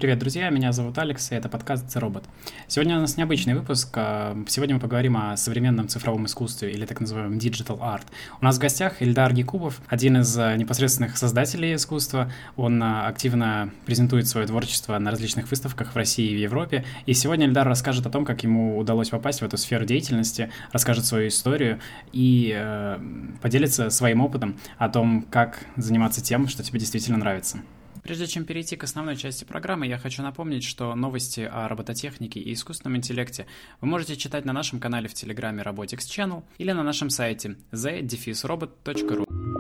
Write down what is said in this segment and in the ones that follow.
Привет, друзья, меня зовут Алекс, и это подкаст «The Robot». Сегодня у нас необычный выпуск. Сегодня мы поговорим о современном цифровом искусстве, или так называемом Digital Art. У нас в гостях Ильдар Якубов, один из непосредственных создателей искусства. Он активно презентует свое творчество на различных выставках в России и в Европе. И сегодня Ильдар расскажет о том, как ему удалось попасть в эту сферу деятельности, расскажет свою историю и поделится своим опытом о том, как заниматься тем, что тебе действительно нравится. Прежде чем перейти к основной части программы, я хочу напомнить, что новости о робототехнике и искусственном интеллекте вы можете читать на нашем канале в Телеграме Robotics Channel или на нашем сайте the-robot.ru.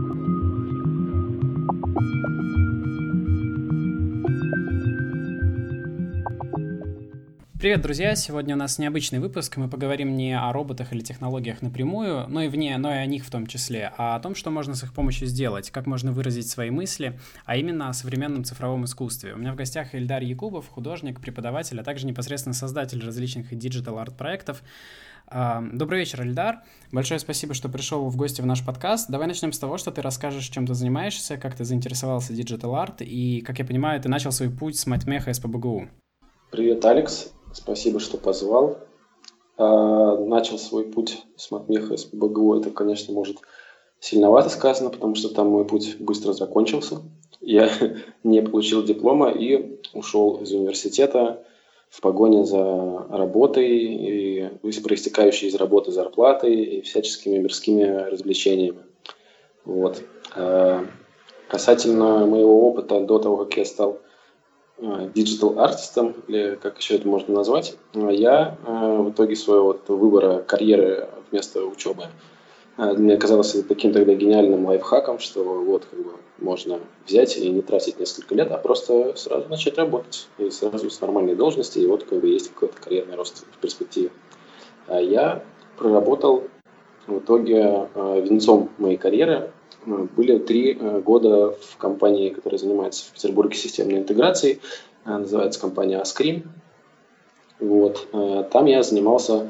Привет, друзья! Сегодня у нас необычный выпуск. Мы поговорим не о роботах или технологиях напрямую, но и о них в том числе, а о том, что можно с их помощью сделать, как можно выразить свои мысли, а именно о современном цифровом искусстве. У меня в гостях Ильдар Якубов, художник, преподаватель, а также непосредственно создатель различных диджитал арт-проектов. Добрый вечер, Ильдар. Большое спасибо, что пришел в гости в наш подкаст. Давай начнем с того, что ты расскажешь, чем ты занимаешься, как ты заинтересовался диджитал арт и, как я понимаю, ты начал свой путь с матмеха СПбГУ. Привет, Алекс. Спасибо, что позвал. Начал свой путь с матмеха СПбГУ. Это, конечно, может сильновато сказано, потому что там мой путь быстро закончился. Я не получил диплома и ушел из университета в погоне за работой, и проистекающей из работы зарплатой и всяческими мирскими развлечениями. Вот. Касательно моего опыта до того, как я стал диджитал-артистом, или как еще это можно назвать, я в итоге своего выбора карьеры вместо учебы, мне казалось это таким тогда гениальным лайфхаком, что можно взять и не тратить несколько лет, а просто сразу начать работать, и сразу с нормальной должности, и есть какой-то карьерный рост в перспективе. Я проработал в итоге венцом моей карьеры были 3 года в компании, которая занимается в Петербурге системной интеграцией. Называется компания Askrim. Там я занимался,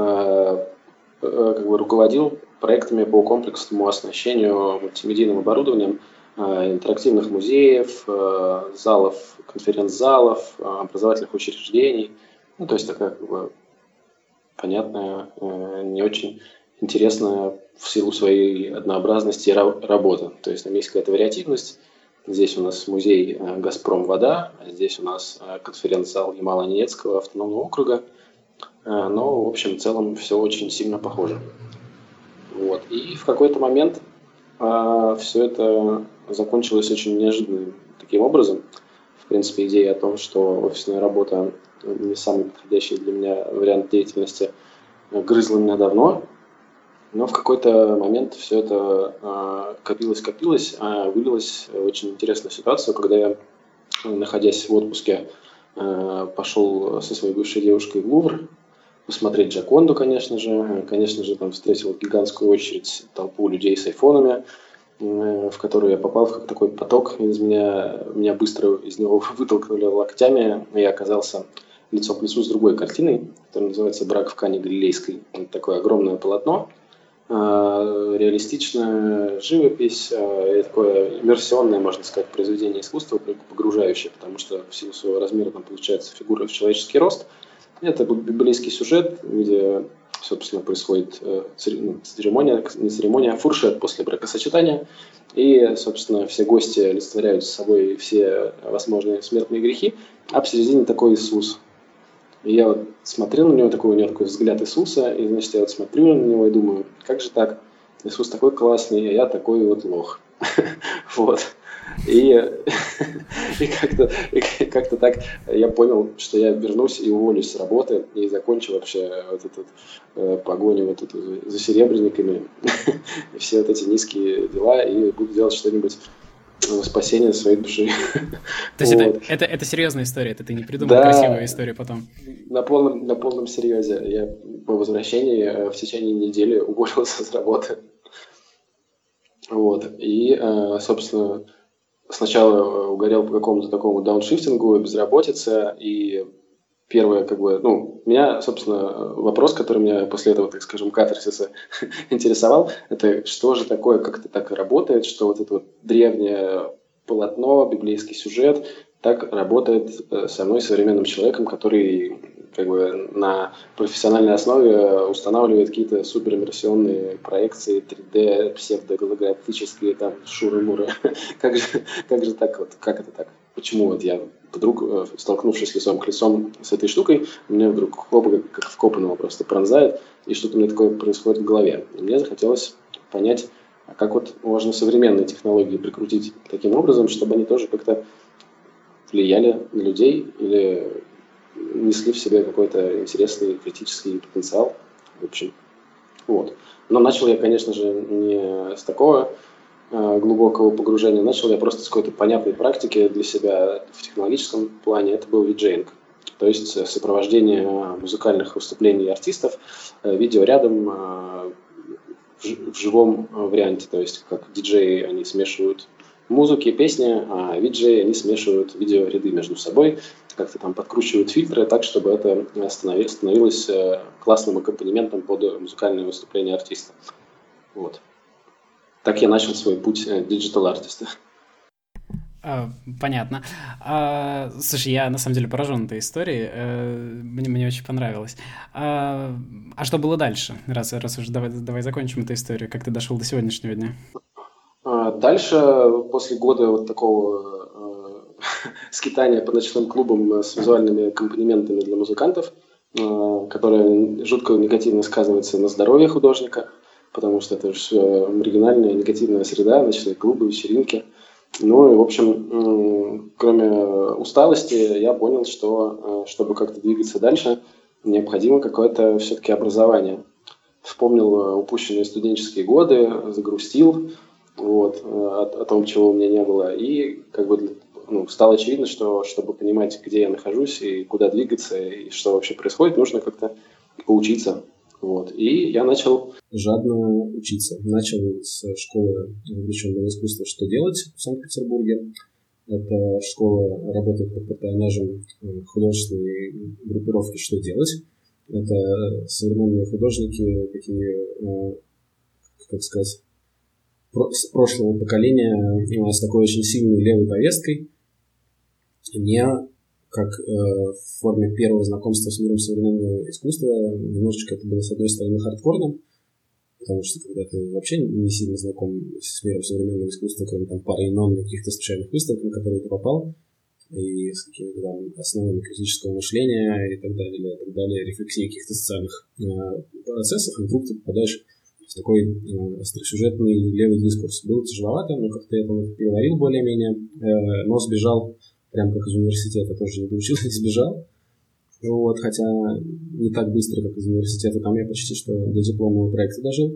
руководил проектами по комплексному оснащению мультимедийным оборудованием интерактивных музеев, залов, конференц-залов, образовательных учреждений. То есть такая понятная, не очень интересная в силу своей однообразности работа. То есть там есть какая-то вариативность. Здесь у нас музей «Газпром-Вода», а здесь у нас конференц-зал Ямало-Ненецкого автономного округа. Но, в общем, в целом все очень сильно похоже. И в какой-то момент все это закончилось очень неожиданным таким образом. В принципе, идея о том, что офисная работа не самый подходящий для меня вариант деятельности, грызла меня давно. Но в какой-то момент все это копилось, а вылилось в очень интересную ситуацию, когда я, находясь в отпуске, пошел со своей бывшей девушкой в Лувр посмотреть Джоконду, конечно же. Конечно же, там встретил гигантскую очередь, толпу людей с айфонами, в которую я попал в такой поток. Меня быстро из него вытолкнули локтями, и я оказался лицом к лицу с другой картиной, которая называется «Брак в Кане Галилейской». Это такое огромное полотно, реалистичная живопись, такое иммерсионное, можно сказать, произведение искусства, погружающее, потому что в силу своего размера там получается фигура в человеческий рост. Это библейский сюжет, где, собственно, происходит фуршет после бракосочетания, и, собственно, все гости олицетворяют с собой все возможные смертные грехи, а посередине такой Иисус. И я смотрел на него, у него такой взгляд Иисуса, и, значит, я смотрю на него и думаю, как же так? Иисус такой классный, а я такой лох. И как-то так я понял, что я вернусь и уволюсь с работы, и закончу вообще погоню за серебряниками, и все эти низкие дела, и буду делать что-нибудь во спасение своей души. То есть это серьезная история, это ты не придумал красивую историю потом? На полном серьезе. Я по возвращении в течение недели уволился с работы. И, собственно, сначала угорел по какому-то такому дауншифтингу, безработице, и первое, меня, собственно, вопрос, который меня после этого, так скажем, катарсиса интересовал, это что же такое, как это так работает, что это древнее полотно, библейский сюжет, так работает со мной современным человеком, который как бы на профессиональной основе устанавливает какие-то супериммерсионные проекции 3D, псевдоголографические, там, шуры-муры. Как же так вот, как это так? Почему вот я вдруг, столкнувшись лицом к лицом с этой штукой, мне вдруг хлопа как вкопанного просто пронзает, и что-то у меня такое происходит в голове. И мне захотелось понять, а как вот можно современные технологии прикрутить таким образом, чтобы они тоже как-то влияли на людей или несли в себе какой-то интересный критический потенциал. В общем, вот. Но начал я, конечно же, не с такого глубокого погружения. Начал я просто с какой-то понятной практики для себя в технологическом плане. Это был виджеинг. То есть сопровождение музыкальных выступлений артистов видеорядом в живом варианте. То есть как диджеи, они смешивают музыки, песни, а виджеи, они смешивают видеоряды между собой, как-то там подкручивают фильтры так, чтобы это становилось классным аккомпанементом под музыкальное выступление артиста. Вот. Так я начал свой путь диджитал-артиста. Понятно. Слушай, я на самом деле поражен этой историей. Мне очень понравилось. А что было дальше? Раз уж давай закончим эту историю. Как ты дошел до сегодняшнего дня? Дальше, после года вот такого скитания по ночным клубам с визуальными аккомпанементами для музыкантов, которое жутко негативно сказывается на здоровье художника, потому что это же все маргинальная, негативная среда, ночные клубы, вечеринки. Ну и, в общем, кроме усталости, я понял, что, чтобы как-то двигаться дальше, необходимо какое-то все-таки образование. Вспомнил упущенные студенческие годы, загрустил, вот, о том, чего у меня не было. И как бы стало очевидно, что чтобы понимать, где я нахожусь и куда двигаться, и что вообще происходит, нужно как-то поучиться. Вот. И я начал жадно учиться. Начал с школы увлеченного искусства «Что делать» в Санкт-Петербурге. Эта школа работает под патронажем художественной группировки «Что делать». Это современные художники, такие, как сказать, с прошлого поколения, с такой очень сильной левой повесткой. Мне, как в форме первого знакомства с миром современного искусства, немножечко это было, с одной стороны, хардкорным, потому что когда ты вообще не сильно знаком с миром современного искусства, кроме там пары имен на каких-то случайных выставок, на которые ты попал, и с какими-то там основами критического мышления и так далее, рефлексии каких-то социальных процессов, и вдруг ты попадаешь в такой остросюжетный левый дискурс. Было тяжеловато, но как-то я там переварил более-менее, но сбежал, прям как из университета, тоже не доучился и сбежал. Вот, хотя не так быстро, как из университета, там я почти что до дипломного проекта дожил.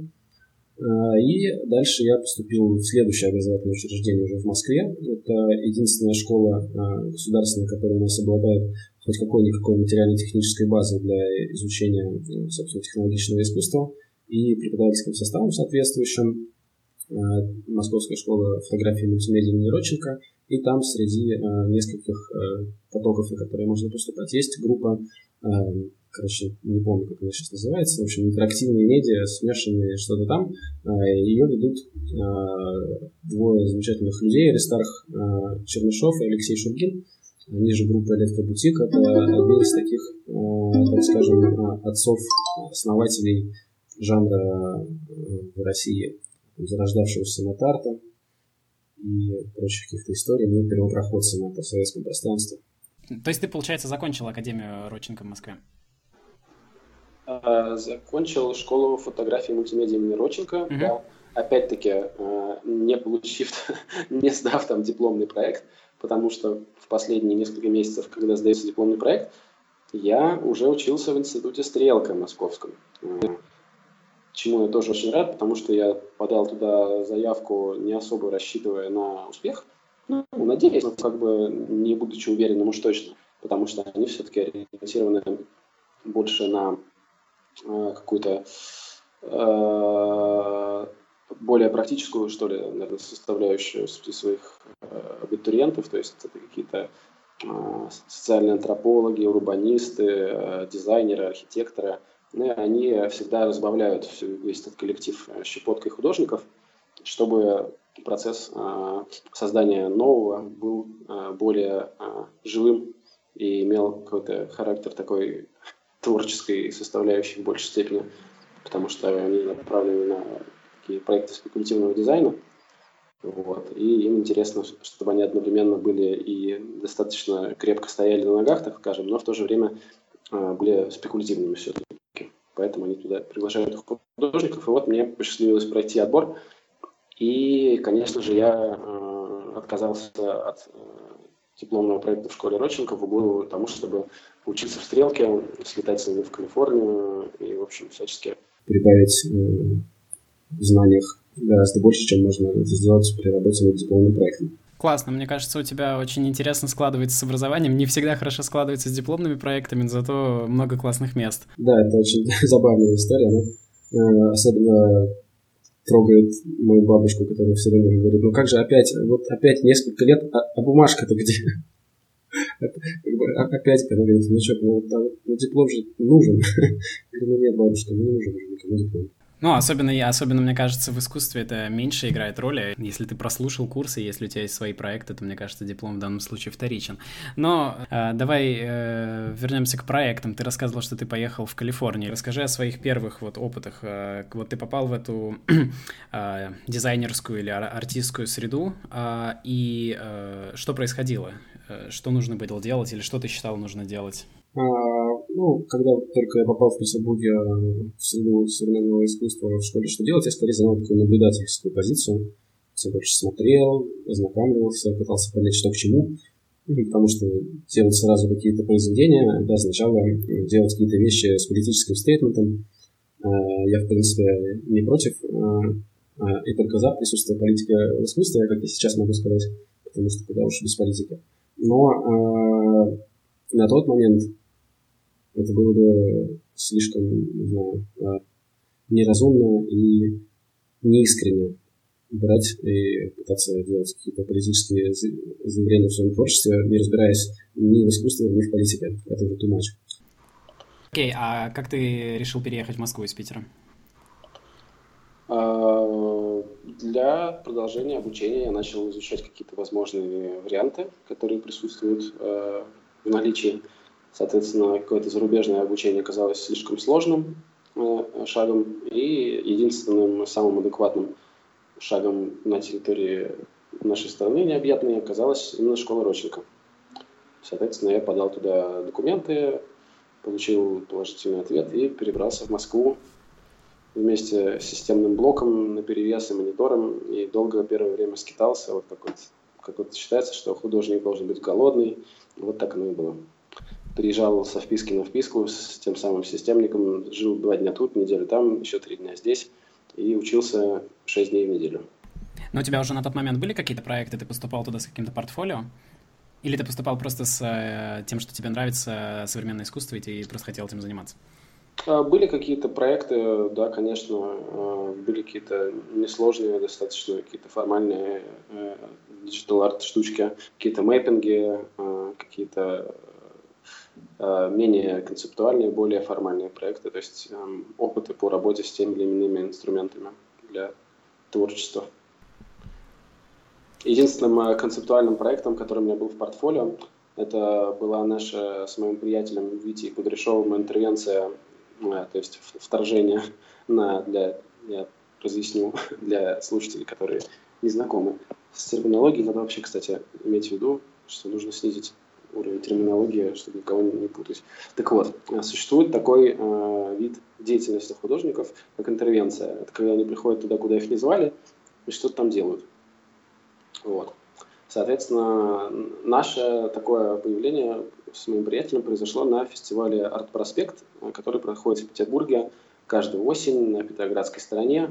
И дальше я поступил в следующее образовательное учреждение уже в Москве. Это единственная школа государственная, которая у нас обладает хоть какой-никакой материально-технической базой для изучения, собственно, технологичного искусства и преподавательским составом соответствующим. Московская школа фотографии и мультимедиа имени Родченко. И там среди нескольких потоков, на которые можно поступать, есть группа, не помню, как она сейчас называется, в общем, интерактивные медиа, смешанные что-то там. Ее ведут двое замечательных людей, Аристарх Чернышов и Алексей Шургин. Они же группа «Электробутик». Это одни из таких, так скажем, отцов-основателей жанра в России, зарождавшегося на Тарта и прочих каких-то историй, мы первопроходцы на постсоветском пространстве. То есть ты, получается, закончил Академию Родченко в Москве? Закончил школу фотографии и мультимедиа имени Родченко, да. Опять-таки, не сдав там дипломный проект, потому что в последние несколько месяцев, когда сдается дипломный проект, я уже учился в институте «Стрелка» московском. Чему я тоже очень рад, потому что я подал туда заявку, не особо рассчитывая на успех. Надеюсь, но как бы не будучи уверенным уж точно, потому что они все-таки ориентированы больше на какую-то более практическую, что ли, наверное, составляющую своих абитуриентов, то есть это какие-то социальные антропологи, урбанисты, дизайнеры, архитекторы. И они всегда разбавляют весь этот коллектив щепоткой художников, чтобы процесс создания нового был более живым и имел какой-то характер такой творческой составляющей в большей степени, потому что они направлены на такие проекты спекулятивного дизайна. Вот. И им интересно, чтобы они одновременно были и достаточно крепко стояли на ногах, так скажем, но в то же время были спекулятивными все-таки. Поэтому они туда приглашают художников. И вот мне посчастливилось пройти отбор. И, конечно же, я отказался от дипломного проекта в школе Родченко в угоду тому, чтобы учиться в Стрелке, слетать с ними в Калифорнию и, в общем, всячески прибавить в знаниях гораздо больше, чем можно это сделать при работе над дипломным проектом. Классно, мне кажется, у тебя очень интересно складывается с образованием. Не всегда хорошо складывается с дипломными проектами, но зато много классных мест. Да, это очень забавная история. Она особенно трогает мою бабушку, которая все время говорит: ну как же опять несколько лет, а бумажка-то где? Опять, когда говорит: ну что, диплом же нужен. Я говорю: ну нет, бабушка, не нужен уже никому диплом. Ну, особенно, мне кажется, в искусстве это меньше играет роли. Если ты прослушал курсы, если у тебя есть свои проекты, то, мне кажется, диплом в данном случае вторичен. Но давай вернемся к проектам. Ты рассказывал, что ты поехал в Калифорнию. Расскажи о своих первых опытах. Вот ты попал в эту дизайнерскую или артистскую среду, и что происходило? Что нужно было делать или что ты считал нужно делать? Когда только я попал в Петербурге в среду современного искусства в школе «Что делать?», я скорее занял такую наблюдательскую позицию. Все больше смотрел, ознакомливался, пытался понять, что к чему. Потому что делать сразу какие-то произведения, это означало делать какие-то вещи с политическим стейтментом. Я, в принципе, не против и только за присутствие политики в искусстве, как я сейчас могу сказать, потому что куда уж без политики. Но на тот момент это было бы слишком, не знаю, неразумно и неискренне брать и пытаться делать какие-то политические заявления в своем творчестве, не разбираясь ни в искусстве, ни в политике. Это уже too much. Окей, а как ты решил переехать в Москву из Питера? Для продолжения обучения я начал изучать какие-то возможные варианты, которые присутствуют в наличии. Соответственно, какое-то зарубежное обучение оказалось слишком сложным шагом, и единственным самым адекватным шагом на территории нашей страны необъятной оказалась именно школа Родченко. Соответственно, я подал туда документы, получил положительный ответ и перебрался в Москву вместе с системным блоком наперевес и монитором, и долго первое время скитался. Как считается, что художник должен быть голодный. Вот так оно и было. Приезжал со вписки на вписку с тем самым системником, жил 2 дня тут, неделю там, еще 3 дня здесь, и учился 6 дней в неделю. Но у тебя уже на тот момент были какие-то проекты? Ты поступал туда с каким-то портфолио? Или ты поступал просто с тем, что тебе нравится современное искусство, и ты просто хотел этим заниматься? Были какие-то проекты, да, конечно, были какие-то несложные, достаточно какие-то формальные диджитал-арт штучки, какие-то мэппинги, какие-то менее концептуальные, более формальные проекты, то есть опыты по работе с теми или иными инструментами для творчества. Единственным концептуальным проектом, который у меня был в портфолио, это была наша с моим приятелем Витей Кудряшовым интервенция, то есть вторжение я разъясню для слушателей, которые не знакомы с терминологией. Надо вообще, кстати, иметь в виду, что нужно снизить уровень терминологии, чтобы никого не путать. Так вот, существует такой вид деятельности художников, как интервенция. Это когда они приходят туда, куда их не звали, и что-то там делают. Вот. Соответственно, наше такое появление с моим приятелем произошло на фестивале «Арт-проспект», который проходит в Петербурге каждую осень на Петроградской стороне.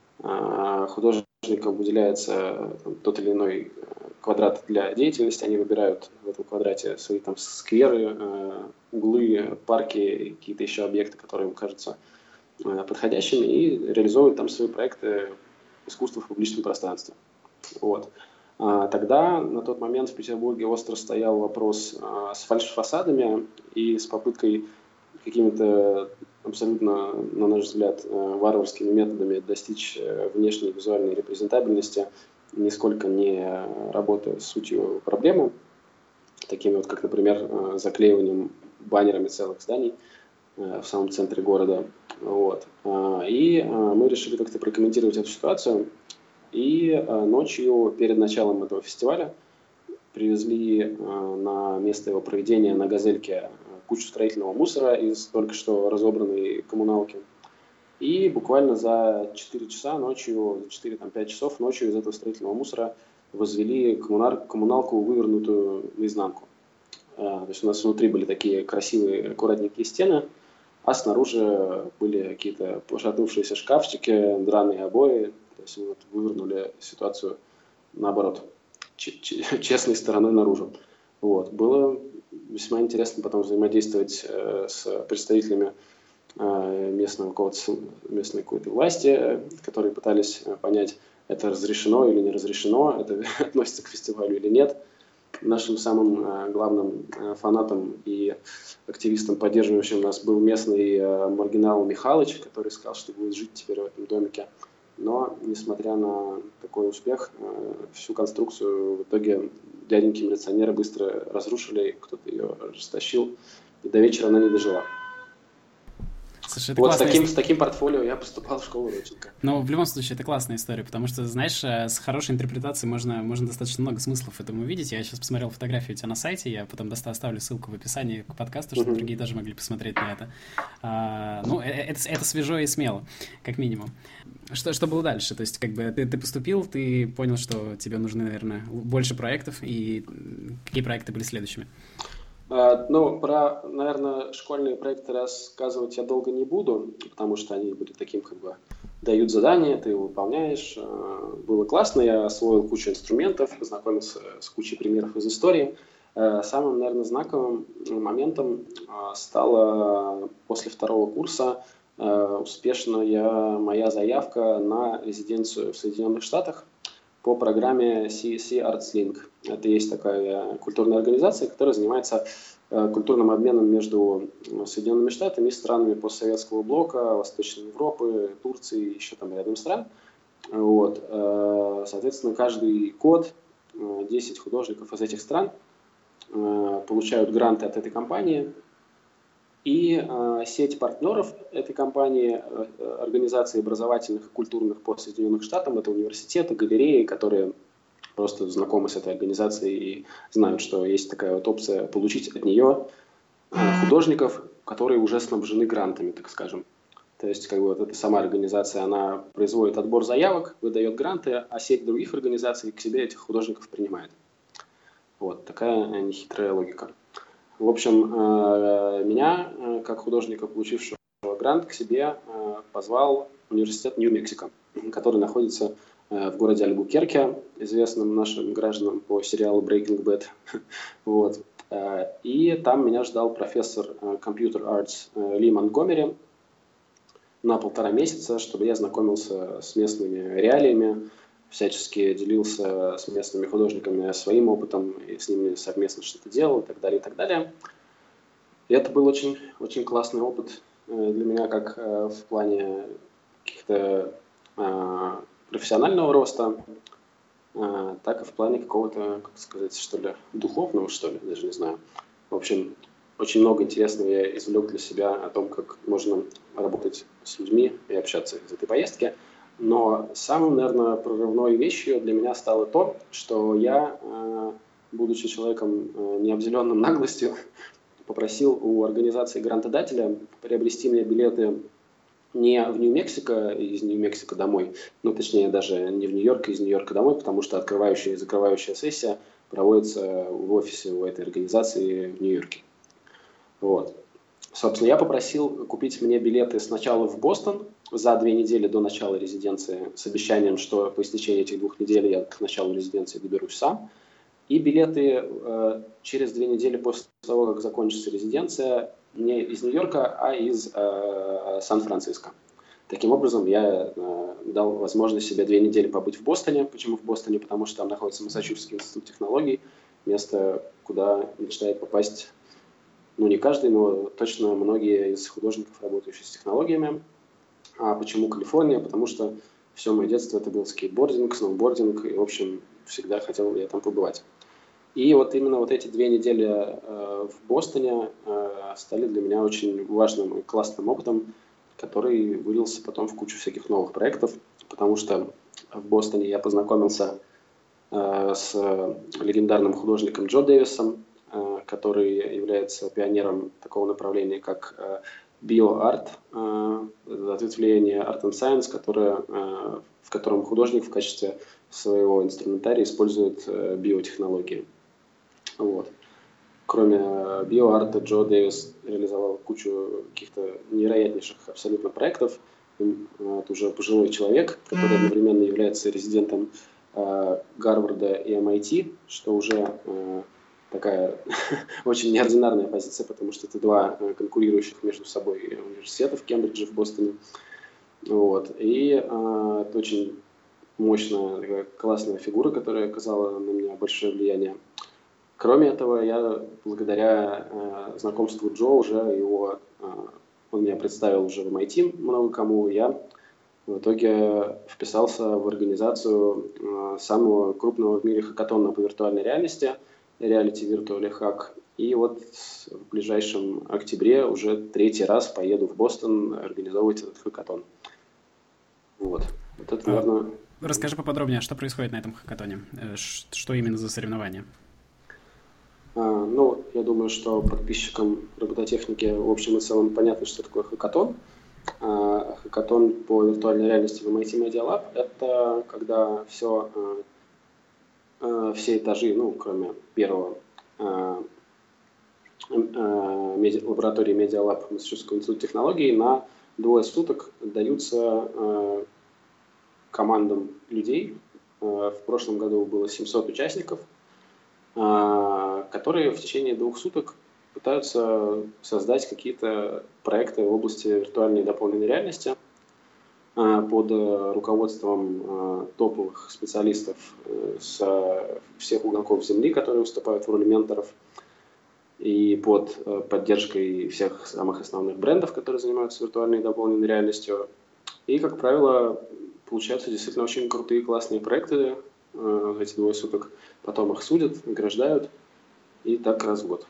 Художникам выделяется тот или иной квадрат для деятельности. Они выбирают в этом квадрате свои там скверы, углы, парки, какие-то еще объекты, которые им кажутся подходящими, и реализовывают там свои проекты искусства в публичном пространстве. Вот. Тогда, на тот момент в Петербурге остро стоял вопрос с фальш-фасадами и с попыткой какими-то абсолютно, на наш взгляд, варварскими методами достичь внешней визуальной репрезентабельности нисколько не работая с сутью проблемы, такими вот, как, например, заклеиванием баннерами целых зданий в самом центре города. Вот. И мы решили как-то прокомментировать эту ситуацию. И ночью, перед началом этого фестиваля, привезли на место его проведения на «Газельке» кучу строительного мусора из только что разобранной коммуналки. И буквально за 4 часа ночью, за 4-5 часов ночью из этого строительного мусора возвели коммуналку, вывернутую наизнанку. То есть у нас внутри были такие красивые, аккуратненькие стены, а снаружи были какие-то пошатнувшиеся шкафчики, драные обои. То есть мы вот вывернули ситуацию наоборот, честной стороной наружу. Вот. Было весьма интересно потом взаимодействовать с представителями местной какой-то власти, которые пытались понять, это разрешено или не разрешено, это относится к фестивалю или нет. Нашим самым главным фанатом и активистом, поддерживающим нас, был местный маргинал Михалыч, который сказал, что будет жить теперь в этом домике. Но, несмотря на такой успех, всю конструкцию в итоге дяденьки милиционеры быстро разрушили, кто-то ее растащил, и до вечера она не дожила. Слушай, это вот с таким портфолио я поступал в школу Родченко. Но в любом случае это классная история, потому что, знаешь, с хорошей интерпретацией можно достаточно много смыслов этому увидеть. Я сейчас посмотрел фотографию у тебя на сайте, я потом оставлю ссылку в описании к подкасту, чтобы другие тоже могли посмотреть на это. Это свежо и смело, как минимум. Что было дальше? То есть, как бы, ты поступил, ты понял, что тебе нужны, наверное, больше проектов, и какие проекты были следующими? Про, наверное, школьные проекты рассказывать я долго не буду, потому что они были таким, как бы, дают задание, ты его выполняешь. Было классно, я освоил кучу инструментов, познакомился с кучей примеров из истории. Самым, наверное, знаковым моментом стало после 2-го курса успешная моя заявка на резиденцию в Соединенных Штатах по программе CEC Arts Link. Это есть такая культурная организация, которая занимается культурным обменом между Соединенными Штатами и странами постсоветского блока, Восточной Европы, Турции и еще там рядом стран. Вот. Соответственно, каждый год 10 художников из этих стран получают гранты от этой компании. И сеть партнеров этой компании, организаций образовательных и культурных по Соединенным Штатам, это университеты, галереи, которые просто знакомы с этой организацией и знают, что есть такая вот опция получить от нее художников, которые уже снабжены грантами, так скажем. То есть, как бы вот эта сама организация, она производит отбор заявок, выдает гранты, а сеть других организаций к себе этих художников принимает. Вот такая нехитрая логика. В общем, меня, как художника, получившего грант, к себе позвал университет Нью-Мексико, который находится в городе Альбукерке, известным нашим гражданам по сериалу Breaking Bad. Вот. И там меня ждал профессор Computer Arts Ли Монтгомери на 1,5 месяца, чтобы я знакомился с местными реалиями, всячески делился с местными художниками своим опытом и с ними совместно что-то делал и так далее, и так далее. И это был очень, очень классный опыт для меня как в плане каких-то профессионального роста, так и в плане какого-то, как сказать, что ли, духовного, что ли, даже не знаю. В общем, очень много интересного я извлек для себя о том, как можно работать с людьми и общаться из этой поездки. Но самым, наверное, прорывной вещью для меня стало то, что я, будучи человеком, не обделенным наглостью, попросил у организации грантодателя приобрести мне билеты не в Нью-Мексико, из Нью-Мексико домой, ну, точнее, даже не в Нью-Йорк, из Нью-Йорка домой, потому что открывающая и закрывающая сессия проводится в офисе у этой организации в Нью-Йорке. Вот. Собственно, я попросил купить мне билеты сначала в Бостон за 2 недели до начала резиденции с обещанием, что по истечении этих 2 недель я к началу резиденции доберусь сам. И билеты через 2 недели после того, как закончится резиденция, не из Нью-Йорка, а из Сан-Франциско. Таким образом, я дал возможность себе 2 недели побыть в Бостоне. Почему в Бостоне? Потому что там находится Массачусетский институт технологий, место, куда мечтает попасть, ну, не каждый, но точно многие из художников, работающих с технологиями. А почему Калифорния? Потому что все мое детство это был скейтбординг, сноубординг, и, в общем, всегда хотел я там побывать. И вот именно вот эти 2 недели в Бостоне стали для меня очень важным и классным опытом, который вылился потом в кучу всяких новых проектов, потому что в Бостоне я познакомился с легендарным художником Джо Дэвисом, который является пионером такого направления, как биоарт, ответвление Art and Science, в котором художник в качестве своего инструментария использует биотехнологии. Вот. Кроме биоарта, Джо Дэвис реализовал кучу каких-то невероятнейших абсолютно проектов. Это уже пожилой человек, который одновременно является резидентом Гарварда и MIT, что уже такая очень неординарная позиция, потому что это 2 конкурирующих между собой университета в Кембридже, в Бостоне. Вот. И это очень мощная, такая классная фигура, которая оказала на меня большое влияние. Кроме этого, я благодаря знакомству Джо он меня представил уже в MIT много кому, я в итоге вписался в организацию самого крупного в мире хакатона по виртуальной реальности, Reality Virtual Hack. И вот в ближайшем октябре уже 3-й раз поеду в Бостон организовывать этот хакатон. Вот. Вот это, наверное... Расскажи поподробнее, что происходит на этом хакатоне? Что именно за соревнования? Я думаю, что подписчикам робототехники в общем и целом понятно, что такое хакатон. Хакатон по виртуальной реальности в MIT Media Lab – это когда все этажи, кроме первого, лаборатории Media Lab Массачусетского института технологий, на 2 суток даются командам людей. В прошлом году было 700 участников, которые в течение 2 суток пытаются создать какие-то проекты в области виртуальной и дополненной реальности под руководством топовых специалистов со всех уголков Земли, которые выступают в роли менторов, и под поддержкой всех самых основных брендов, которые занимаются виртуальной и дополненной реальностью. И, как правило, получаются действительно очень крутые, классные проекты в эти 2 суток. Потом их судят, награждают, и так раз в год.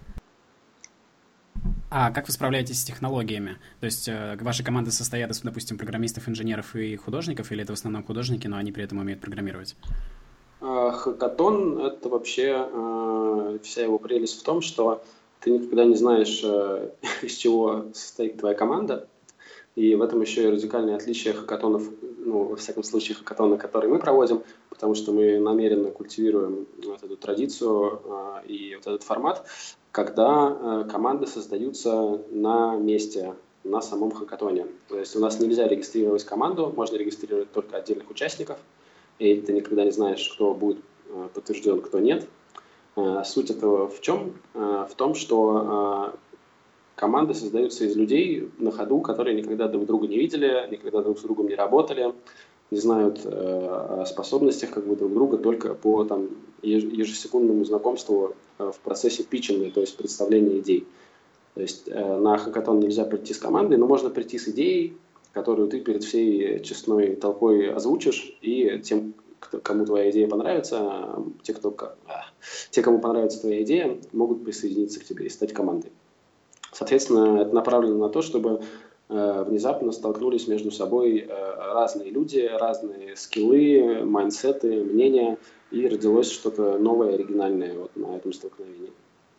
А как вы справляетесь с технологиями? То есть ваши команды состоят из, допустим, программистов, инженеров и художников, или это в основном художники, но они при этом умеют программировать? Хакатон – это вообще вся его прелесть в том, что ты никогда не знаешь, из чего состоит твоя команда, и в этом еще и радикальное отличие хакатонов, во всяком случае хакатона, который мы проводим, потому что мы намеренно культивируем вот эту традицию и вот этот формат, когда команды создаются на месте, на самом хакатоне. То есть у нас нельзя регистрировать команду, можно регистрировать только отдельных участников, и ты никогда не знаешь, кто будет подтвержден, кто нет. Суть этого в чем? В том, что команды создаются из людей на ходу, которые никогда друг друга не видели, никогда друг с другом не работали, не знают о способностях друг друга только по ежесекундному знакомству в процессе питчинга, то есть представления идей. То есть на хакатон нельзя прийти с командой, но можно прийти с идеей, которую ты перед всей честной толпой озвучишь, и тем, кому твоя идея понравится, те, кому понравится твоя идея, могут присоединиться к тебе и стать командой. Соответственно, это направлено на то, чтобы внезапно столкнулись между собой разные люди, разные скиллы, майндсеты, мнения, и родилось что-то новое, оригинальное на этом столкновении.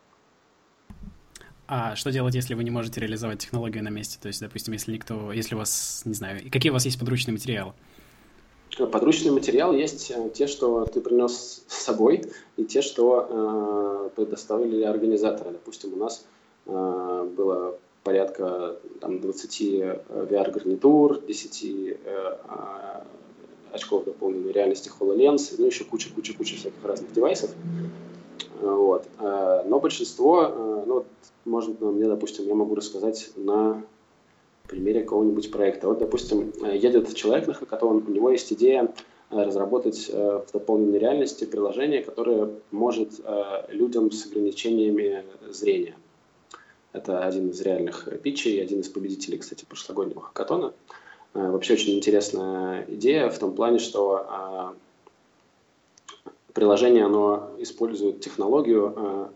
А что делать, если вы не можете реализовать технологию на месте? То есть, допустим, если у вас, не знаю, какие у вас есть подручные материалы? Подручный материал есть те, что ты принес с собой, и те, что предоставили организаторы. Допустим, у нас было порядка 20 VR-гарнитур, 10 очков дополненной реальности HoloLens, еще куча всяких разных девайсов. Вот. Но большинство, я могу рассказать на примере какого-нибудь проекта. Вот, допустим, едет человек на хакатон, у него есть идея разработать в дополненной реальности приложение, которое может людям с ограничениями зрения. Это один из реальных питчей, один из победителей, кстати, прошлогоднего хакатона. Вообще очень интересная идея в том плане, что приложение, оно использует технологию,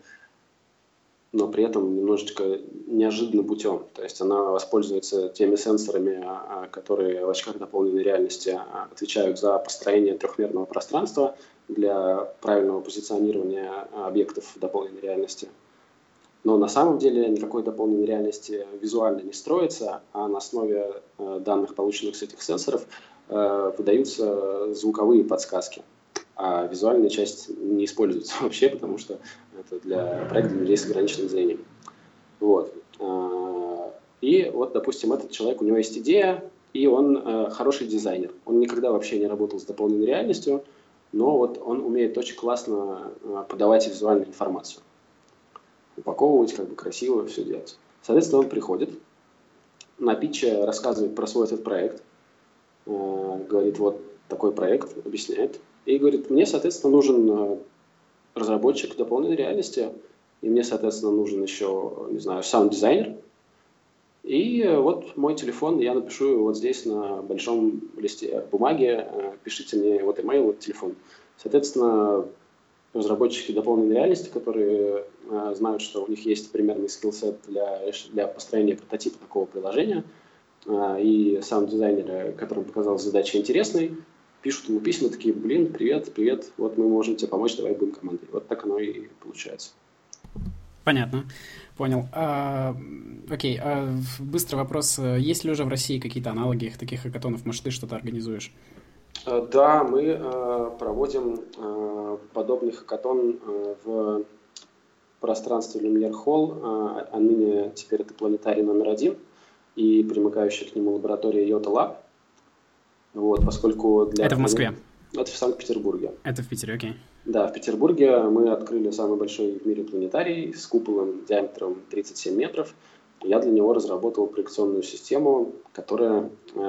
но при этом немножечко неожиданным путем. То есть она воспользуется теми сенсорами, которые в очках дополненной реальности отвечают за построение трехмерного пространства для правильного позиционирования объектов дополненной реальности. Но на самом деле никакой дополненной реальности визуально не строится, а на основе данных, полученных с этих сенсоров, выдаются звуковые подсказки. А визуальная часть не используется вообще, потому что это для проекта для людей с ограниченным зрением. Вот. И вот, допустим, этот человек, у него есть идея, и он хороший дизайнер. Он никогда вообще не работал с дополненной реальностью, но вот он умеет очень классно подавать визуальную информацию. Упаковывать, как бы красиво все делать. Соответственно, он приходит, на питче рассказывает про свой этот проект, говорит, вот такой проект, объясняет, и говорит, мне, соответственно, нужен разработчик дополненной реальности, и мне, соответственно, нужен еще, не знаю, саунд-дизайнер, и вот мой телефон, я напишу вот здесь на большом листе бумаги, пишите мне вот email, вот телефон. Соответственно, разработчики дополненной реальности, которые знают, что у них есть примерный скиллсет для построения прототипа такого приложения, и саунд-дизайнеры, которым показалась задача интересной, пишут ему письма такие, блин, привет, привет, вот мы можем тебе помочь, давай будем командой. Вот так оно и получается. Понятно, понял. Окей, быстрый вопрос. Есть ли уже в России какие-то аналоги таких хакатонов? Может, ты что-то организуешь? Да, мы проводим подобный хакатон в пространстве Люмьер Холл, а ныне теперь это планетарий номер 1 и примыкающая к нему лаборатория Йота Лаб. Вот, поскольку для... Это в Москве? Это в Санкт-Петербурге. Это в Питере, окей. Да, в Петербурге мы открыли самый большой в мире планетарий с куполом диаметром 37 метров. Я для него разработал проекционную систему, которая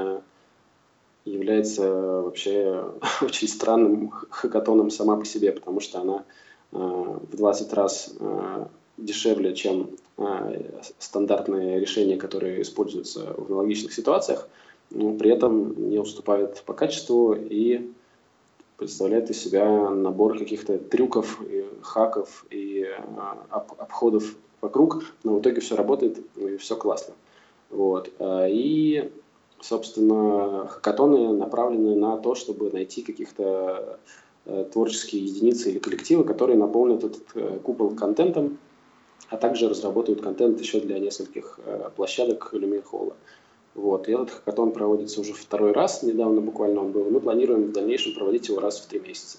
является вообще очень странным хакатоном сама по себе, потому что она в 20 раз дешевле, чем стандартные решения, которые используются в аналогичных ситуациях, но при этом не уступает по качеству и представляет из себя набор каких-то трюков, и хаков и обходов вокруг, но в итоге все работает и все классно. Вот. И, собственно, хакатоны направлены на то, чтобы найти каких-то творческие единицы или коллективы, которые наполнят этот купол контентом, а также разработают контент еще для нескольких площадок Люмьер Холла. Вот. И этот хакатон проводится уже второй раз, недавно буквально он был. Мы планируем в дальнейшем проводить его раз в 3 месяца.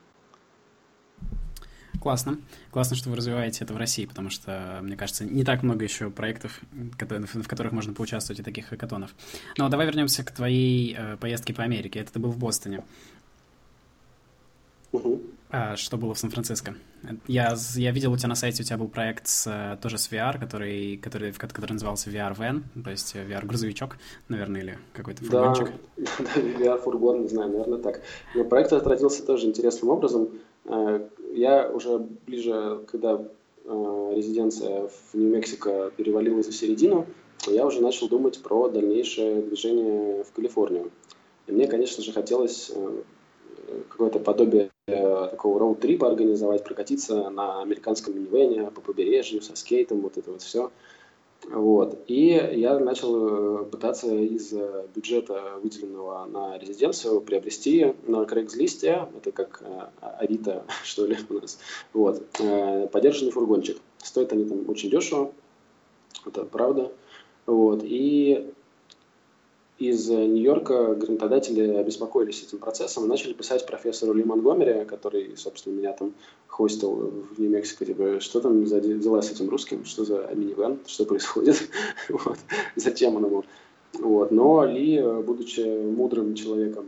Классно. Классно, что вы развиваете это в России, потому что, мне кажется, не так много еще проектов, в которых можно поучаствовать и таких хакатонов. Но давай вернемся к твоей поездке по Америке. Это ты был в Бостоне. Угу. Что было в Сан-Франциско? Я видел, у тебя на сайте у тебя был проект тоже с VR, который назывался VR Van, то есть VR-грузовичок, наверное, или какой-то фургончик. Да, VR-фургон, не знаю, наверное, так. Но проект родился тоже интересным образом. Я уже ближе, когда резиденция в Нью-Мексико перевалила за середину, я уже начал думать про дальнейшее движение в Калифорнию. И мне, конечно же, хотелось какое-то подобие такого роуд-трипа организовать, прокатиться на американском минивэне по побережью со скейтом, вот это вот все. Вот. И я начал пытаться из бюджета, выделенного на резиденцию, приобрести на Craigslist, это как Авито, что ли, у нас, вот, подержанный фургончик. Стоят они там очень дешево, это правда. Вот. И из Нью-Йорка грантодатели обеспокоились этим процессом и начали писать профессору Ли Монгомери, который, собственно, меня там хостил в Нью-Мексико, типа, что там за дела с этим русским, что за минивэн, что происходит, вот, зачем он ему. Вот. Но Ли, будучи мудрым человеком,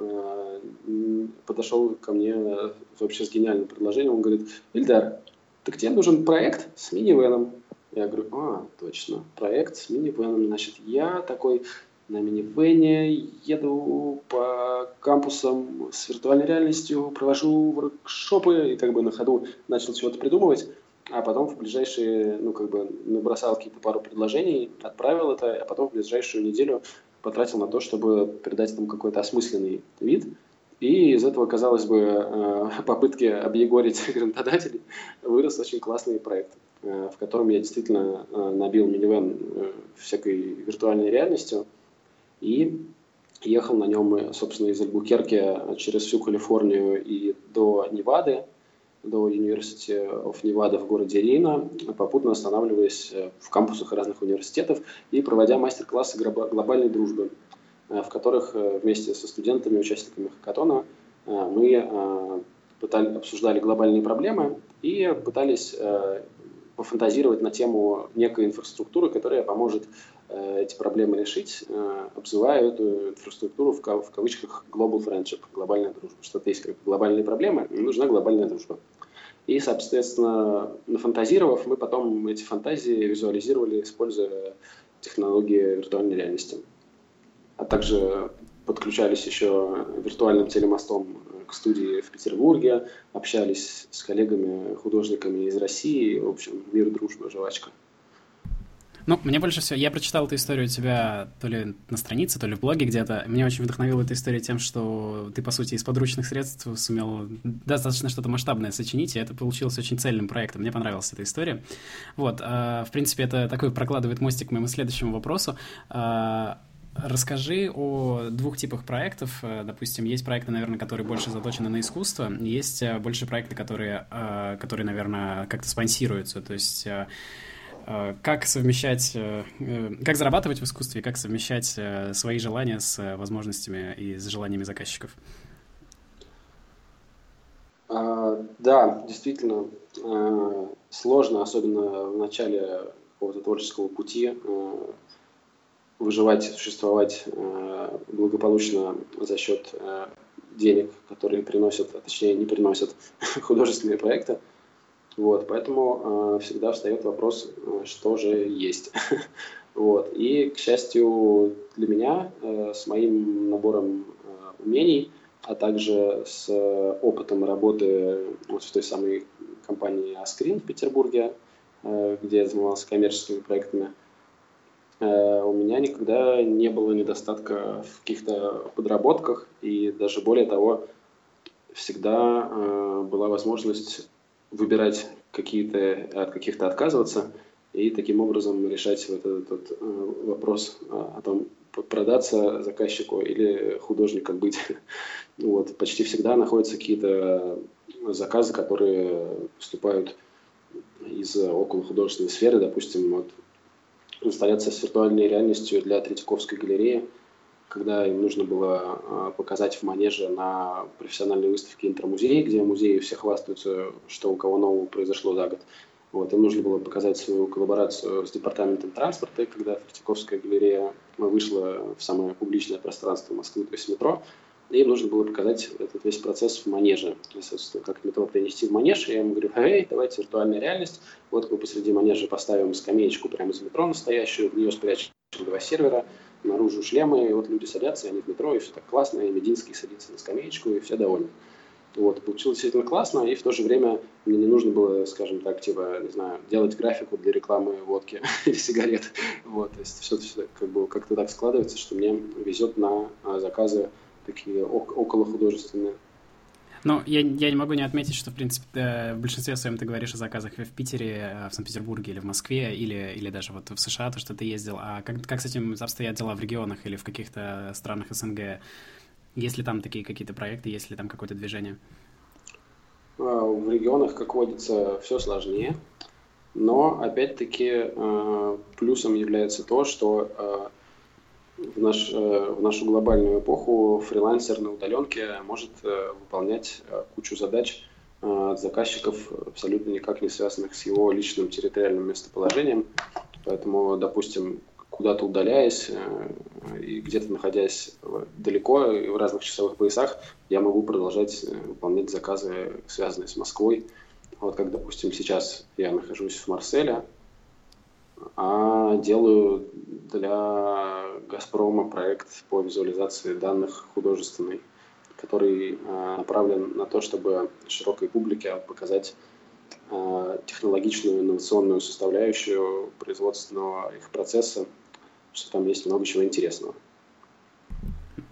подошел ко мне вообще с гениальным предложением. Он говорит: Ильдар, так тебе нужен проект с минивэном. Я говорю: точно, проект с минивэном. Значит, я такой на минивэне еду по кампусам с виртуальной реальностью, провожу воркшопы и как бы на ходу начал чего-то придумывать, а потом в ближайшие, набросал какие-то пару предложений, отправил это, а потом в ближайшую неделю потратил на то, чтобы придать этому какой-то осмысленный вид. И из этого, казалось бы, попытки объегорить грантодателей вырос очень классный проект, в котором я действительно набил минивэн всякой виртуальной реальностью и ехал на нем, собственно, из Альбукерке через всю Калифорнию и до Невады, до University of Nevada в городе Рено, попутно останавливаясь в кампусах разных университетов и проводя мастер-классы глобальной дружбы, в которых вместе со студентами, участниками хакатона мы обсуждали глобальные проблемы и пытались пофантазировать на тему некой инфраструктуры, которая поможет эти проблемы решить, обзывая эту инфраструктуру в кавычках global friendship, глобальная дружба. Что-то есть как глобальные проблемы, нужна глобальная дружба. И, соответственно, нафантазировав, мы потом эти фантазии визуализировали, используя технологии виртуальной реальности. А также подключались еще виртуальным телемостом к студии в Петербурге, общались с коллегами, художниками из России. В общем, мир, дружба, жвачка. Ну, мне больше всего... Я прочитал эту историю у тебя то ли на странице, то ли в блоге где-то. Меня очень вдохновила эта история тем, что ты, по сути, из подручных средств сумел достаточно что-то масштабное сочинить, и это получилось очень цельным проектом. Мне понравилась эта история. Вот, в принципе, это такой прокладывает мостик к моему следующему вопросу. Расскажи о двух типах проектов. Допустим, есть проекты, наверное, которые больше заточены на искусство, есть больше проекты, которые, наверное, как-то спонсируются, то есть... Как совмещать, как зарабатывать в искусстве, как совмещать свои желания с возможностями и с желаниями заказчиков? Да, действительно сложно, особенно в начале какого-то творческого пути, выживать, существовать благополучно за счет денег, которые приносят, а точнее не приносят художественные проекты. Вот, поэтому всегда встает вопрос, что же есть. Вот. И, к счастью, для меня с моим набором умений, а также с опытом работы вот в той самой компании Askrin в Петербурге, где я занимался коммерческими проектами, у меня никогда не было недостатка в каких-то подработках, и даже более того, всегда была возможность выбирать от каких-то отказываться и таким образом решать вот этот вопрос о том, продаться заказчику или художник как быть. Вот. Почти всегда находятся какие-то заказы, которые поступают из околохудожественной сферы. Допустим, вот, инсталляция с виртуальной реальностью для Третьяковской галереи, когда им нужно было показать в Манеже на профессиональной выставке «Интромузей», где музеи все хвастаются, что у кого нового произошло за год. Вот, им нужно было показать свою коллаборацию с департаментом транспорта, когда Третьяковская галерея вышла в самое публичное пространство Москвы, то есть метро. И им нужно было показать этот весь процесс в Манеже. Соответственно, как метро принести в Манеж. Я ему говорю: эй, давайте виртуальная реальность. Вот мы посреди Манежа поставим скамеечку прямо из метро настоящую, в нее спрячем 2 сервера, наружу шлемы, и вот люди садятся, и они в метро, и все так классно, и Мединский садится на скамеечку, и все довольны. Вот, получилось действительно классно, и в то же время мне не нужно было, скажем так, типа, не знаю, делать графику для рекламы водки или сигарет. Вот, то есть все как-то так складывается, что мне везет на заказы такие околохудожественные. Ну, я не могу не отметить, что, в принципе, в большинстве своем ты говоришь о заказах в Питере, в Санкт-Петербурге или в Москве, или даже вот в США, то, что ты ездил. А как с этим обстоят дела в регионах или в каких-то странах СНГ? Есть ли там такие какие-то проекты, есть ли там какое-то движение? В регионах, как водится, все сложнее. Но, опять-таки, плюсом является то, что в нашу глобальную эпоху фрилансер на удаленке может выполнять кучу задач от заказчиков, абсолютно никак не связанных с его личным территориальным местоположением. Поэтому, допустим, куда-то удаляясь и где-то находясь далеко и в разных часовых поясах, я могу продолжать выполнять заказы, связанные с Москвой. Вот как, допустим, сейчас я нахожусь в Марселе, а делаю для «Газпрома» проект по визуализации данных художественный, который направлен на то, чтобы широкой публике показать технологичную инновационную составляющую производственного их процесса, что там есть много чего интересного.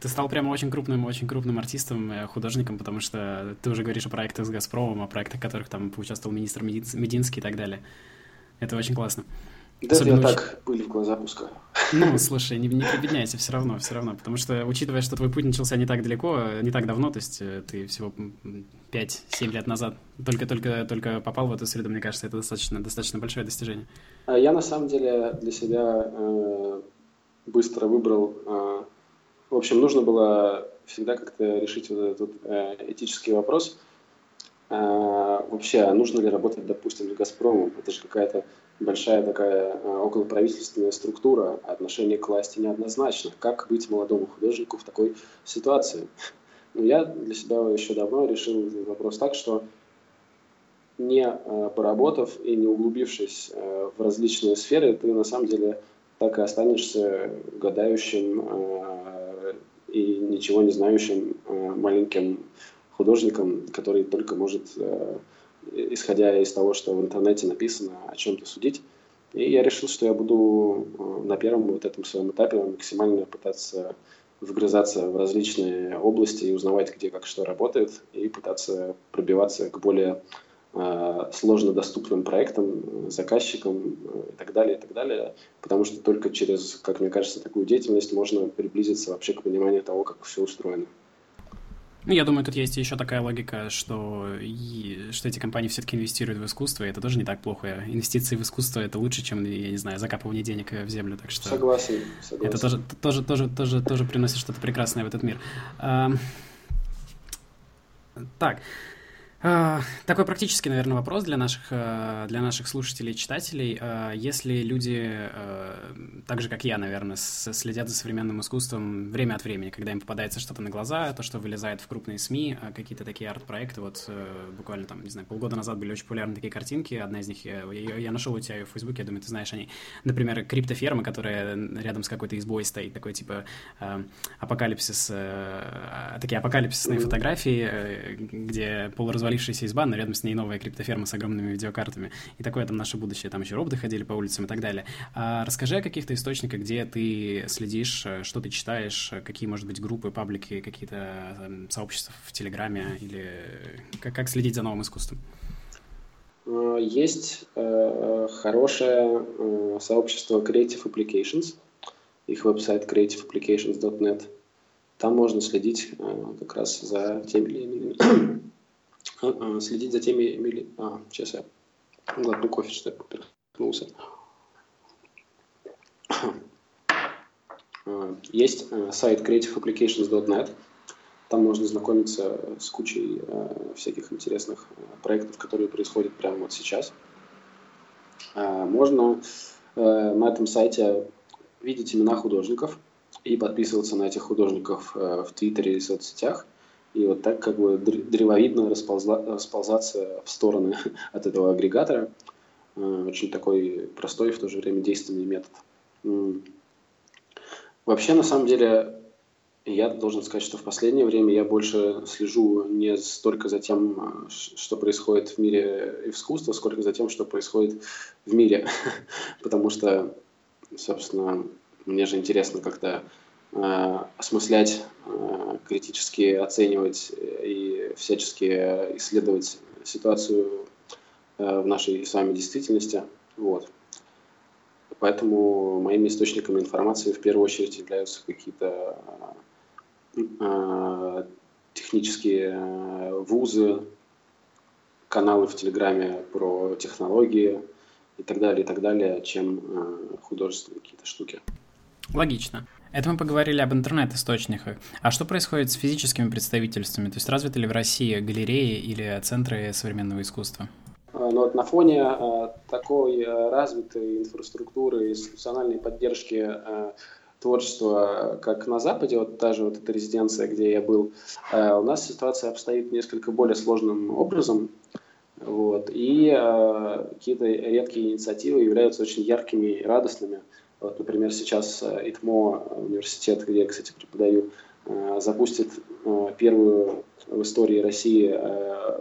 Ты стал прямо очень крупным артистом, художником, потому что ты уже говоришь о проектах с «Газпромом», о проектах, в которых там поучаствовал министр Мединский и так далее. Это очень классно. Да, я так пыль в глаза пускаю. Ну, слушай, не прибедняйся все равно, потому что, учитывая, что твой путь начался не так далеко, не так давно, то есть ты всего 5-7 лет назад только попал в эту среду, мне кажется, это достаточно большое достижение. Я, на самом деле, для себя быстро выбрал... В общем, нужно было всегда как-то решить вот этот этический вопрос. Вообще, нужно ли работать, допустим, с «Газпромом»? Это же какая-то большая такая околоправительственная структура, отношение к власти неоднозначно. Как быть молодому художнику в такой ситуации? Но я для себя еще давно решил этот вопрос так, что не поработав и не углубившись в различные сферы, ты на самом деле так и останешься гадающим и ничего не знающим маленьким художником, который только может, исходя из того, что в интернете написано, о чем-то судить. И я решил, что я буду на первом вот этом своем этапе максимально пытаться вгрызаться в различные области и узнавать, где как что работает, и пытаться пробиваться к более сложно доступным проектам, заказчикам и так далее, потому что только через, как мне кажется, такую деятельность можно приблизиться вообще к пониманию того, как все устроено. Ну, я думаю, тут есть еще такая логика, что эти компании все-таки инвестируют в искусство, и это тоже не так плохо. Инвестиции в искусство — это лучше, чем, я не знаю, закапывание денег в землю, так что... Согласен. Это тоже приносит что-то прекрасное в этот мир. Так... Такой практический, наверное, вопрос для наших слушателей и читателей. Если люди, так же, как я, наверное, следят за современным искусством время от времени, когда им попадается что-то на глаза, то, что вылезает в крупные СМИ, какие-то такие арт-проекты, вот буквально там, не знаю, полгода назад были очень популярны такие картинки, одна из них, я нашел у тебя ее в Фейсбуке, я думаю, ты знаешь о ней. Например, криптоферма, которая рядом с какой-то избой стоит, такой типа такие апокалипсисные фотографии, где полуразвалившаяся изба, но рядом с ней новая криптоферма с огромными видеокартами. И такое там наше будущее. Там еще роботы ходили по улицам и так далее. Расскажи о каких-то источниках, где ты следишь, что ты читаешь, какие, может быть, группы, паблики, какие-то сообщества в Телеграме, или как следить за новым искусством? Есть хорошее сообщество Creative Applications, их веб-сайт creativeapplications.net. Там можно следить как раз за теми сейчас я глотну кофе, что я поперхнулся. Есть сайт creativeapplications.net. Там можно знакомиться с кучей всяких интересных проектов, которые происходят прямо вот сейчас. Можно на этом сайте видеть имена художников и подписываться на этих художников в Твиттере и соцсетях. И вот так как бы древовидно расползаться в стороны от этого агрегатора. Очень такой простой и в то же время действенный метод. Вообще, на самом деле, я должен сказать, что в последнее время я больше слежу не столько за тем, что происходит в мире искусства, сколько за тем, что происходит в мире. Потому что, собственно, мне же интересно как-то осмыслять, критически оценивать и всячески исследовать ситуацию в нашей с вами действительности. Вот. Поэтому моими источниками информации в первую очередь являются какие-то технические вузы, каналы в Телеграме про технологии и так далее, чем художественные какие-то штуки. Логично. Это мы поговорили об интернет-источниках. А что происходит с физическими представительствами? То есть развиты ли в России галереи или центры современного искусства? Но вот на фоне такой развитой инфраструктуры, институциональной поддержки творчества, как на Западе, вот та же вот эта резиденция, где я был, у нас ситуация обстоит несколько более сложным образом. Вот, и какие-то редкие инициативы являются очень яркими и радостными. Вот, например, сейчас ИТМО, университет, где я, кстати, преподаю, запустит первую в истории России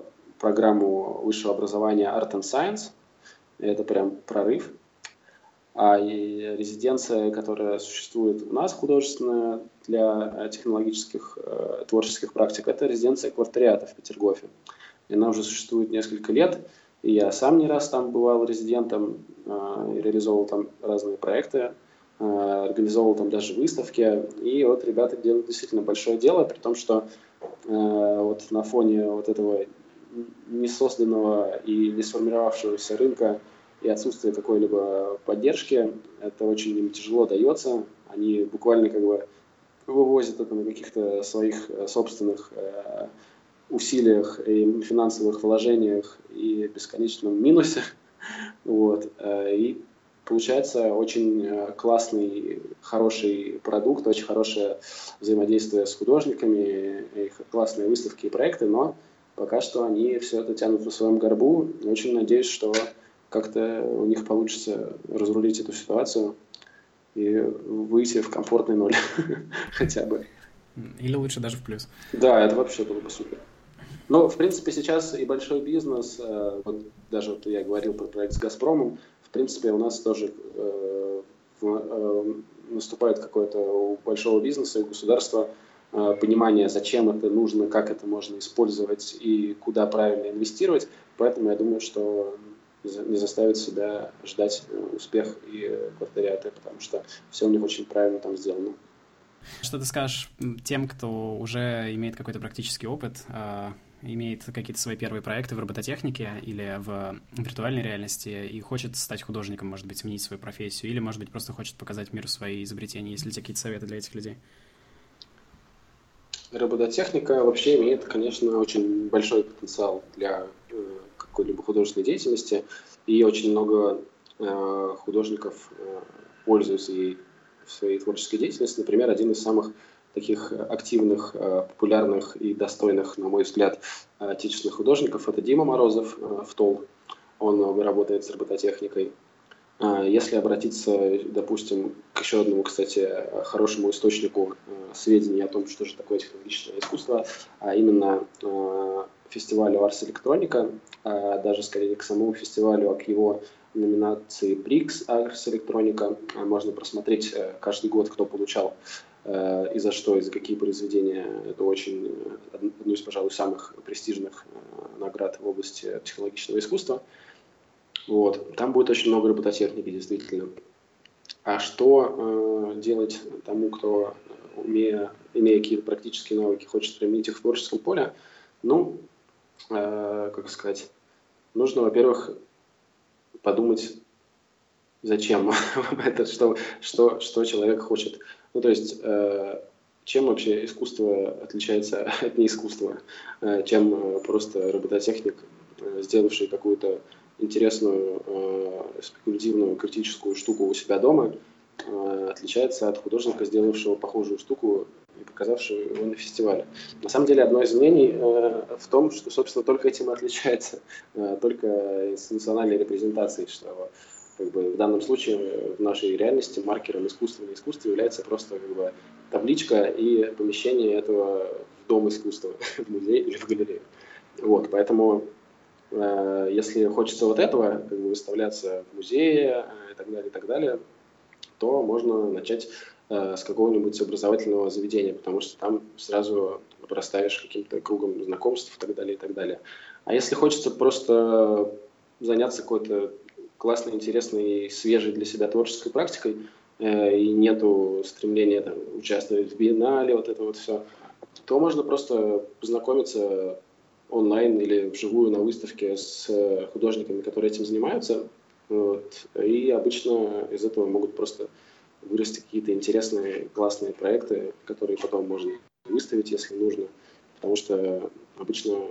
программу высшего образования Art and Science. Это прям прорыв. А и резиденция, которая существует у нас художественная для технологических творческих практик, это резиденция Квартариата в Петергофе. И она уже существует несколько лет, и я сам не раз там бывал резидентом, и реализовывал там разные проекты, организовывал там даже выставки. И вот ребята делают действительно большое дело, при том, что вот на фоне вот этого несозданного и не сформировавшегося рынка и отсутствие какой-либо поддержки, это очень им тяжело дается. Они буквально как бы вывозят это на каких-то своих собственных усилиях и финансовых вложениях и бесконечном минусе. Вот. И получается очень классный, хороший продукт, очень хорошее взаимодействие с художниками, классные выставки и проекты, но пока что они все это тянут на своем горбу. Очень надеюсь, что как-то у них получится разрулить эту ситуацию и выйти в комфортный ноль хотя бы. Или лучше даже в плюс. Да, это вообще было бы супер. Но, в принципе, сейчас и большой бизнес, вот даже вот я говорил про проект с «Газпромом», в принципе, у нас тоже наступает какое-то у большого бизнеса и государства понимание, зачем это нужно, как это можно использовать и куда правильно инвестировать. Поэтому я думаю, что не заставит себя ждать успех и Квартариата, потому что все у них очень правильно там сделано. Что ты скажешь тем, кто уже имеет какой-то практический опыт, имеет какие-то свои первые проекты в робототехнике или в виртуальной реальности и хочет стать художником, может быть, сменить свою профессию, или, может быть, просто хочет показать миру свои изобретения? Есть ли у тебя какие-то советы для этих людей? Робототехника вообще имеет, конечно, очень большой потенциал для какой-либо художественной деятельности, и очень много художников пользуются ей в своей творческой деятельности. Например, один из самых таких активных, популярных и достойных, на мой взгляд, отечественных художников — это Дима Морозов, ВТОЛ. Он работает с робототехникой. Если обратиться, допустим, к еще одному, кстати, хорошему источнику сведений о том, что же такое технологическое искусство, а именно фестивалю Ars Electronica, даже скорее не к самому фестивалю, а к его номинации Prix Ars Electronica. Можно просмотреть каждый год, кто получал и за что, и за какие произведения. Это очень одно из, пожалуй, самых престижных наград в области технологичного искусства. Вот. Там будет очень много робототехники, действительно. А что делать тому, кто, имея какие-то практические навыки, хочет применить их в творческом поле? Ну, как сказать, нужно, во-первых, подумать, зачем это, что человек хочет. Ну, то есть, чем вообще искусство отличается от неискусства? Чем просто робототехник, сделавший какую-то интересную, спекулятивную, критическую штуку у себя дома, отличается от художника, сделавшего похожую штуку и показавшего его на фестивале. На самом деле, одно из мнений в том, что, собственно, только этим и отличается, только институциональной репрезентацией, что как бы, в данном случае в нашей реальности маркером искусства и неискусства является просто как бы табличка и помещение этого в дом искусства, в музей или в галерею. Вот, поэтому если хочется вот этого, как бы выставляться в музее и так далее, то можно начать с какого-нибудь образовательного заведения, потому что там сразу обрастаешь каким-то кругом знакомств и так далее, и так далее. А если хочется просто заняться какой-то классной, интересной, свежей для себя творческой практикой, и нету стремления там, участвовать в биеннале, вот это вот все, то можно просто познакомиться онлайн или вживую на выставке с художниками, которые этим занимаются. Вот. И обычно из этого могут просто вырасти какие-то интересные, классные проекты, которые потом можно выставить, если нужно. Потому что обычно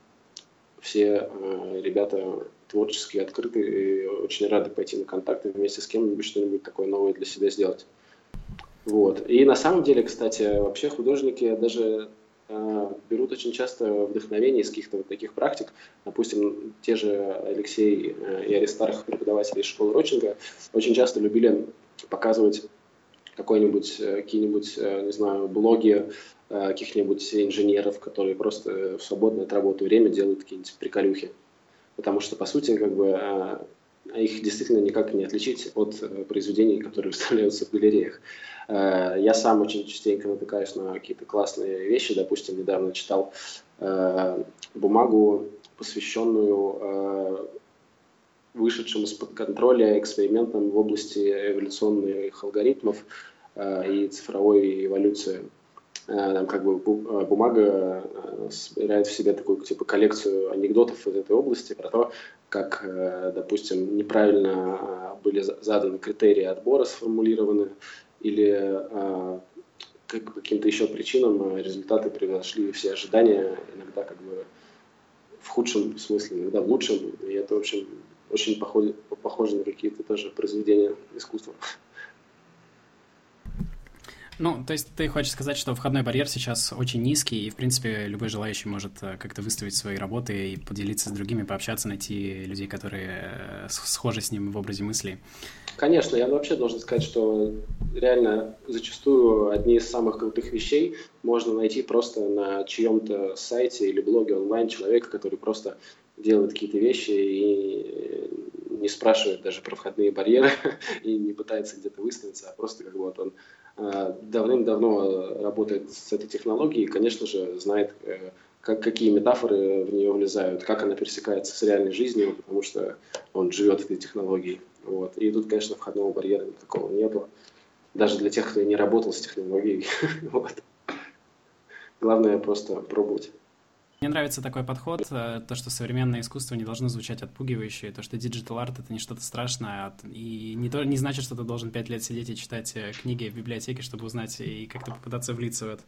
все ребята творческие, открытые и очень рады пойти на контакты вместе с кем-нибудь, что-нибудь такое новое для себя сделать. Вот. И на самом деле, кстати, вообще художники даже берут очень часто вдохновение из каких-то вот таких практик. Допустим, те же Алексей и Аристарх, преподаватели из школы Рочинга, очень часто любили показывать какие-нибудь, не знаю, блоги каких-нибудь инженеров, которые просто в свободное от работы время делают какие-нибудь приколюхи. Потому что, по сути, как бы их действительно никак не отличить от произведений, которые выставляются в галереях. Я сам очень частенько натыкаюсь на какие-то классные вещи. Допустим, недавно читал бумагу, посвященную вышедшим из-под контроля экспериментам в области эволюционных алгоритмов и цифровой эволюции. Там как бы бумага собирает в себе такую типа коллекцию анекдотов из этой области про то, как, допустим, неправильно были заданы критерии отбора, сформулированы, или по каким-то еще причинам результаты превзошли все ожидания, иногда как бы в худшем смысле, иногда в лучшем. И это, в общем, очень похоже на какие-то тоже произведения искусства. Ну, то есть ты хочешь сказать, что входной барьер сейчас очень низкий, и, в принципе, любой желающий может как-то выставить свои работы и поделиться с другими, пообщаться, найти людей, которые схожи с ним в образе мыслей. Конечно, я вообще должен сказать, что реально зачастую одни из самых крутых вещей можно найти просто на чьем-то сайте или блоге онлайн человека, который просто делает какие-то вещи и не спрашивает даже про входные барьеры и не пытается где-то выставиться, а просто как бы вот он давным-давно работает с этой технологией и, конечно же, знает, какие метафоры в нее влезают, как она пересекается с реальной жизнью, потому что он живет этой технологией. Вот. И тут, конечно, входного барьера никакого нету, даже для тех, кто не работал с технологией. Вот. Главное просто пробовать. Мне нравится такой подход, то, что современное искусство не должно звучать отпугивающе, то, что диджитал арт — это не что-то страшное, и не значит, что ты должен 5 лет сидеть и читать книги в библиотеке, чтобы узнать и как-то попытаться влиться в это.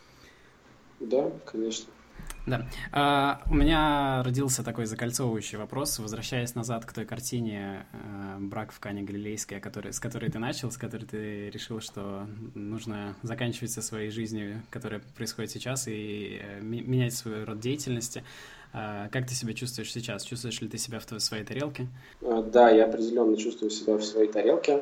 Да, конечно. Да. У меня родился такой закольцовывающий вопрос, возвращаясь назад к той картине «Брак в Кане Галилейской», с которой ты начал, с которой ты решил, что нужно заканчивать со своей жизнью, которая происходит сейчас, и менять свой род деятельности. Как ты себя чувствуешь сейчас? Чувствуешь ли ты себя в своей тарелке? Да, я определенно чувствую себя в своей тарелке.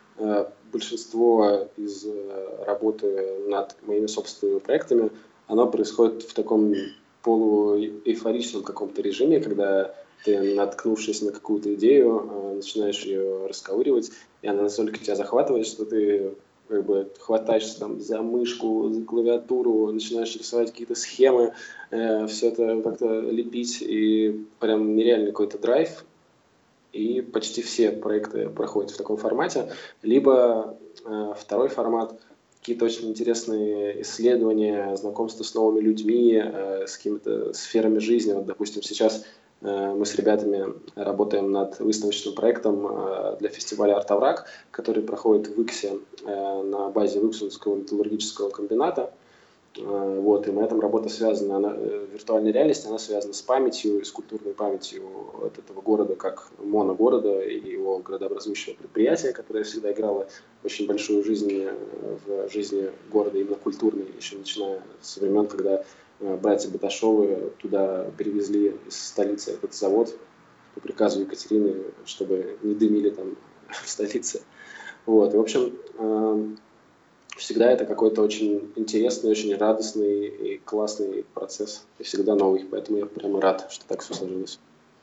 Большинство из работы над моими собственными проектами, оно происходит в таком полуэйфоричном каком-то режиме, когда ты, наткнувшись на какую-то идею, начинаешь ее расковыривать, и она настолько тебя захватывает, что ты как бы хватаешься там за мышку, за клавиатуру, начинаешь рисовать какие-то схемы, все это как-то лепить, и прям нереальный какой-то драйв. И почти все проекты проходят в таком формате. Либо второй формат — какие-то очень интересные исследования, знакомства с новыми людьми, с какими-то сферами жизни. Вот, допустим, сейчас мы с ребятами работаем над выставочным проектом для фестиваля «Артовраг», который проходит в Иксе на базе Иксунского металлургического комбината. Вот, и на этом работа связана, виртуальная реальность, она связана с памятью, с культурной памятью от этого города, как моногорода и его градообразующего предприятия, которое всегда играло очень большую жизнь в жизни города, именно культурной, еще начиная с времен, когда братья Баташовы туда перевезли из столицы этот завод по приказу Екатерины, чтобы не дымили там в столице. Вот, и, в общем, всегда это какой-то очень интересный, очень радостный и классный процесс. И всегда новый. Поэтому я прямо рад, что так все сложилось.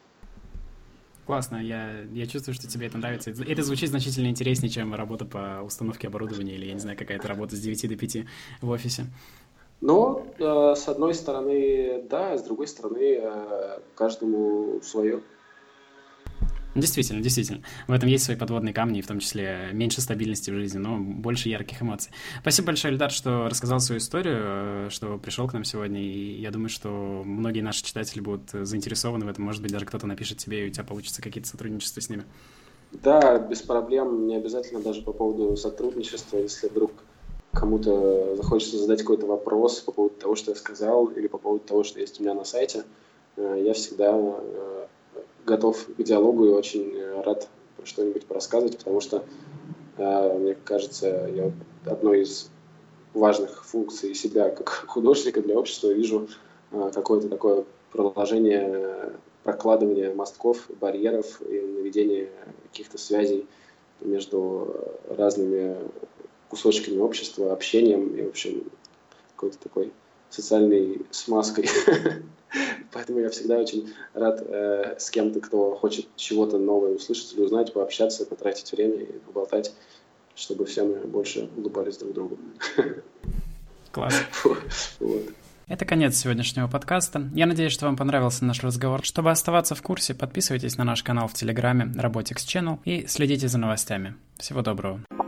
Классно. Я чувствую, что тебе это нравится. Это звучит значительно интереснее, чем работа по установке оборудования или, я не знаю, какая-то работа с 9 до 5 в офисе. Но, с одной стороны, да, а с другой стороны, каждому свое. Действительно, действительно. В этом есть свои подводные камни, в том числе меньше стабильности в жизни, но больше ярких эмоций. Спасибо большое, Эльдар, что рассказал свою историю, что пришел к нам сегодня, и я думаю, что многие наши читатели будут заинтересованы в этом. Может быть, даже кто-то напишет тебе, и у тебя получится какие-то сотрудничества с ними. Да, без проблем. Не обязательно даже по поводу сотрудничества, если вдруг кому-то захочется задать какой-то вопрос по поводу того, что я сказал, или по поводу того, что есть у меня на сайте, я всегда готов к диалогу и очень рад про что-нибудь порассказывать, потому что, мне кажется, я одной из важных функций себя как художника для общества вижу какое-то такое продолжение прокладывания мостков, барьеров и наведение каких-то связей между разными кусочками общества, общением и, в общем, какой-то такой социальной смазкой. Поэтому я всегда очень рад с кем-то, кто хочет чего-то новое услышать или узнать, пообщаться, потратить время и поболтать, чтобы все мы больше улыбались друг другу. Класс. Вот. Это конец сегодняшнего подкаста. Я надеюсь, что вам понравился наш разговор. Чтобы оставаться в курсе, подписывайтесь на наш канал в Телеграме Robotics Channel и следите за новостями. Всего доброго.